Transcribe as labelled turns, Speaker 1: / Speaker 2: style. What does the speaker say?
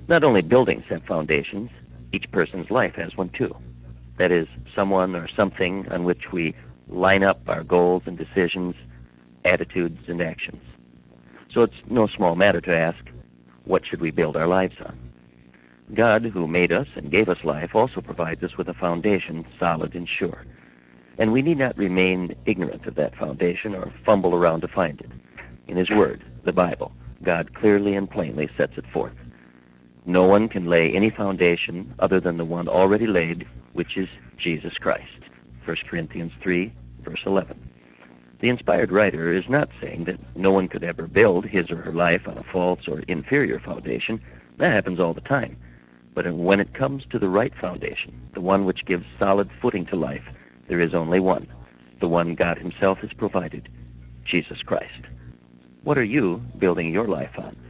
Speaker 1: Not only buildings have foundations, each person's life has one too. That is, someone or something on which we line up our goals and decisions, attitudes and actions. So it's no small matter to ask, what should we build our lives on? God, who made us and gave us life, also provides us with a foundation solid and sure. And we need not remain ignorant of that foundation or fumble around to find it. In His Word, the Bible, God clearly and plainly sets it forth. No one can lay any foundation other than the one already laid, which is Jesus Christ. 1 Corinthians 3, verse 11. The inspired writer is not saying that no one could ever build his or her life on a false or inferior foundation. That happens all the time. But when it comes to the right foundation, the one which gives solid footing to life, there is only one, the one God Himself has provided, Jesus Christ. What are you building your life on?